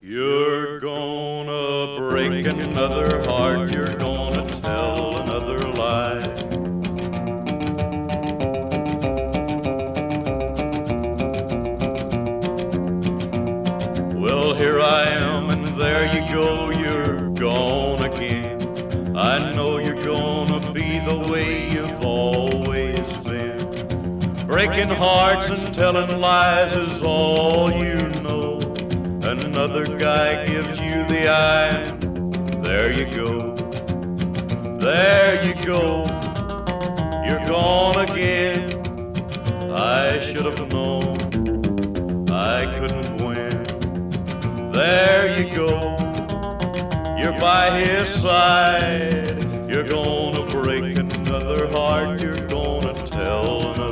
You're gonna break another heart, you're gonna tell another lie. Well, here I am, and there you go, you're gone again. I know you're gonna be the way you've always been. Breaking hearts and telling lies is all you know. Another guy gives you the eye, and there you go. There you go, you're gone again. I should have known I couldn't win. There you go, you're by his side. You're gonna break another heart, you're gonna tell another